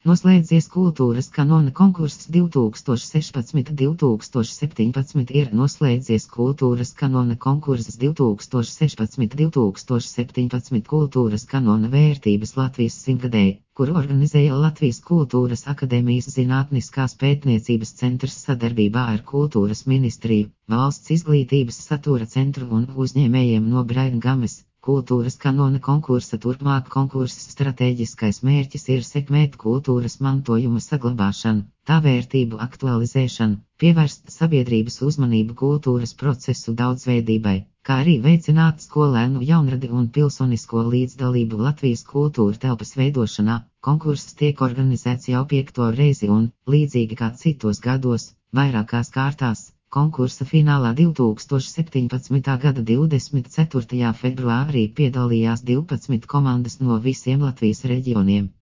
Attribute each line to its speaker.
Speaker 1: Noslēdzies kultūras kanona konkurss 2016-2017 ir noslēdzies kultūras kanona konkurss 2016-2017 kultūras kanona vērtības Latvijas simtgadēji, kuru organizēja Latvijas Kultūras akadēmijas Zinātniskās pētniecības centrs sadarbībā ar Kultūras ministriju, Valsts izglītības satura centru un uzņēmējiem no Braingames. Kultūras kanona konkursa turpmāk konkursa stratēģiskais mērķis ir sekmēt kultūras mantojuma saglabāšanu, tā vērtību aktualizēšanu, pievērst sabiedrības uzmanību kultūras procesu daudzveidībai, kā arī veicināt skolēnu jaunradi un pilsonisko līdzdalību Latvijas kultūra telpas veidošanā. Konkurss tiek organizēts jau 5. reizi un, līdzīgi kā citos gados, vairākās kārtās. Konkursa finālā 2017. gada 24. februārī piedalījās 12 komandas no visiem Latvijas reģioniem.